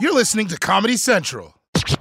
You're listening to Comedy Central.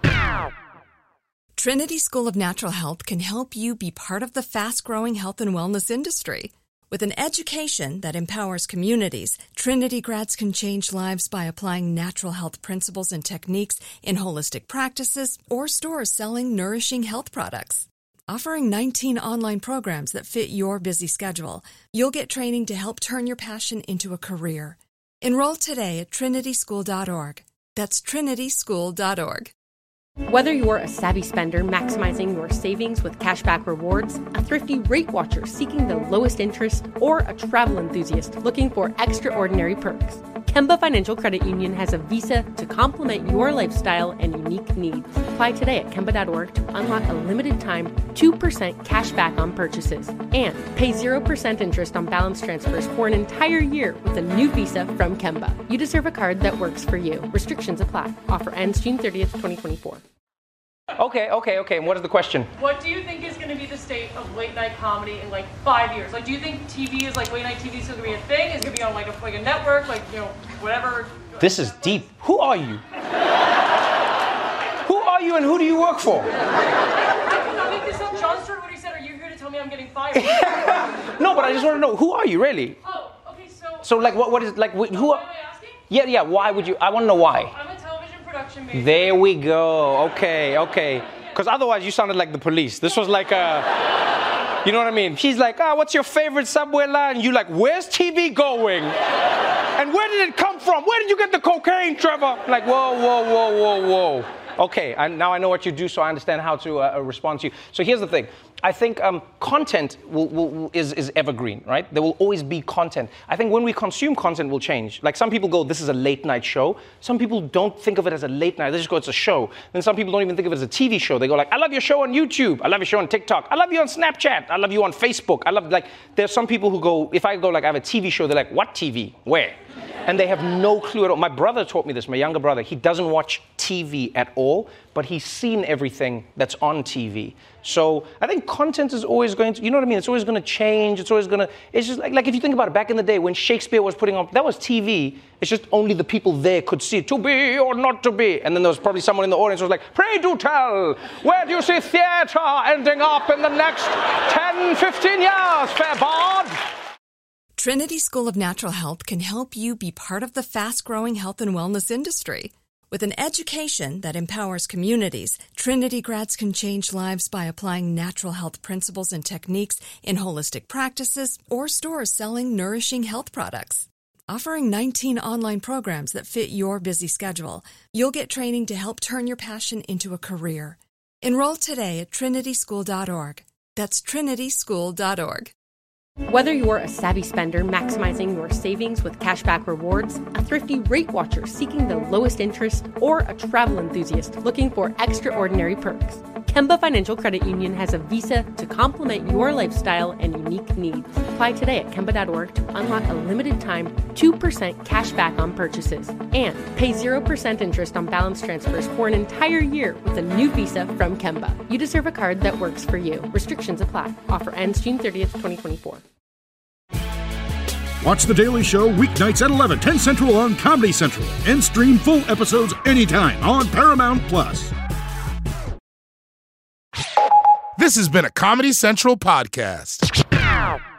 Trinity School of Natural Health can help you be part of the fast-growing health and wellness industry. With an education that empowers communities, Trinity grads can change lives by applying natural health principles and techniques in holistic practices or stores selling nourishing health products. Offering 19 online programs that fit your busy schedule, you'll get training to help turn your passion into a career. Enroll today at trinityschool.org. That's trinityschool.org. Whether you're a savvy spender maximizing your savings with cashback rewards, a thrifty rate watcher seeking the lowest interest, or a travel enthusiast looking for extraordinary perks, Kemba Financial Credit Union has a visa to complement your lifestyle and unique needs. Apply today at Kemba.org to unlock a limited-time 2% cash back on purchases and pay 0% interest on balance transfers for an entire year with a new visa from Kemba. You deserve a card that works for you. Restrictions apply. Offer ends June 30th, 2024. Okay. And what is the question? What do you think is going to be the state of late night comedy in like 5 years? Like, do you think TV is like late night TV is going to be a thing? Is it going to be on like a network, like, you know, whatever? This is Netflix? deep. Who are you? Who are you and who do you work for? I cannot make this up. Jon Stewart, what he said, are you here to tell me I'm getting fired? No, but I just want to know, who are you really? Oh, okay, so... So like, what is, like, who Why are... am I asking? Yeah, why would you, I want to know why. I'm a television production major. There we go. Okay. Because otherwise you sounded like the police. This was like a, you know what I mean? She's like, what's your favorite subway line? You like, where's TV going? And where did it come from? Where did you get the cocaine, Trevor? Like, whoa. Okay, now I know what you do, so I understand how to respond to you. So here's the thing. I think content is evergreen, right? There will always be content. I think when we consume content will change. Like some people go, this is a late night show. Some people don't think of it as a late night. They just go, it's a show. Then some people don't even think of it as a TV show. They go like, I love your show on YouTube. I love your show on TikTok. I love you on Snapchat. I love you on Facebook. There's some people who go, if I go like, I have a TV show, they're like, what TV? Where? And they have no clue at all. My brother taught me this, my younger brother. He doesn't watch TV at all, but he's seen everything that's on TV. So I think content is always going to, you know what I mean? It's always going to change. It's just like if you think about it, back in the day when Shakespeare was putting on, that was TV. It's just only the people there could see it, to be or not to be. And then there was probably someone in the audience who was like, pray do tell, where do you see theatre ending up in the next 10, 15 years, fair bard? Trinity School of Natural Health can help you be part of the fast-growing health and wellness industry. With an education that empowers communities, Trinity grads can change lives by applying natural health principles and techniques in holistic practices or stores selling nourishing health products. Offering 19 online programs that fit your busy schedule, you'll get training to help turn your passion into a career. Enroll today at trinityschool.org. That's trinityschool.org. Whether you're a savvy spender maximizing your savings with cashback rewards, a thrifty rate watcher seeking the lowest interest, or a travel enthusiast looking for extraordinary perks, Kemba Financial Credit Union has a visa to complement your lifestyle and unique needs. Apply today at Kemba.org to unlock a limited-time 2% cash back on purchases and pay 0% interest on balance transfers for an entire year with a new visa from Kemba. You deserve a card that works for you. Restrictions apply. Offer ends June 30th, 2024. Watch The Daily Show weeknights at 11, 10 Central on Comedy Central. And stream full episodes anytime on Paramount+. This has been a Comedy Central podcast.